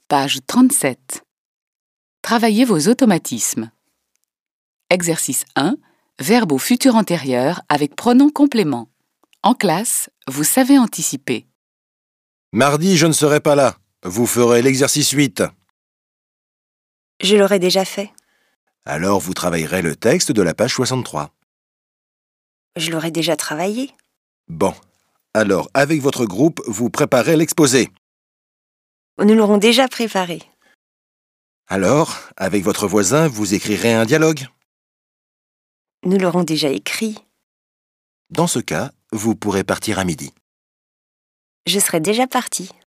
Page 37. Travaillez vos automatismes. Exercice 1. Verbe au futur antérieur avec pronom complément. En classe, vous savez anticiper. Mardi, je ne serai pas là. Vous ferez l'exercice 8. Je l'aurais déjà fait. Alors, vous travaillerez le texte de la page 63. Je l'aurais déjà travaillé. Bon. Alors, avec votre groupe, vous préparez l'exposé. Nous l'aurons déjà préparé. Alors, avec votre voisin, vous écrirez un dialogue. Nous l'aurons déjà écrit. Dans ce cas, vous pourrez partir à midi. Je serai déjà partie.